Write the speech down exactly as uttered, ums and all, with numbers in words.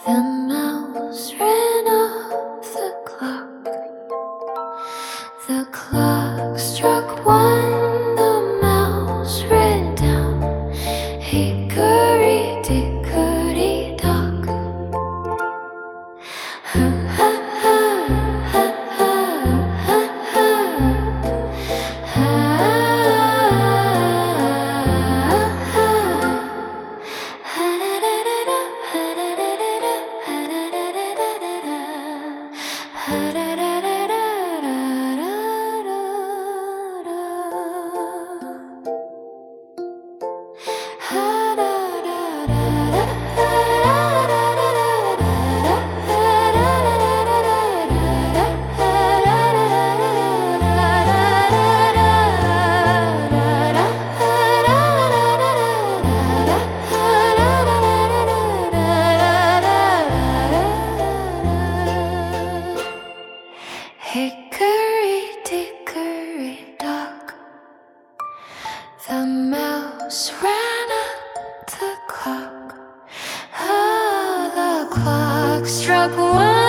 The mouse ran off the clock. The clock struck one. The mouse ran down. Hickory dickory dock. Ha ha ha ha ha ha ha. Ha ha. Ha da da da da. Ha da da da da. Ha da da da da da da. Ha da da da da da da da da. Ha da da da da. Ha da da da da da. Ha da da da da da. Ha da da da da da. Hickory dickory dock. The mouse ran up the clock. Oh, the clock struck one.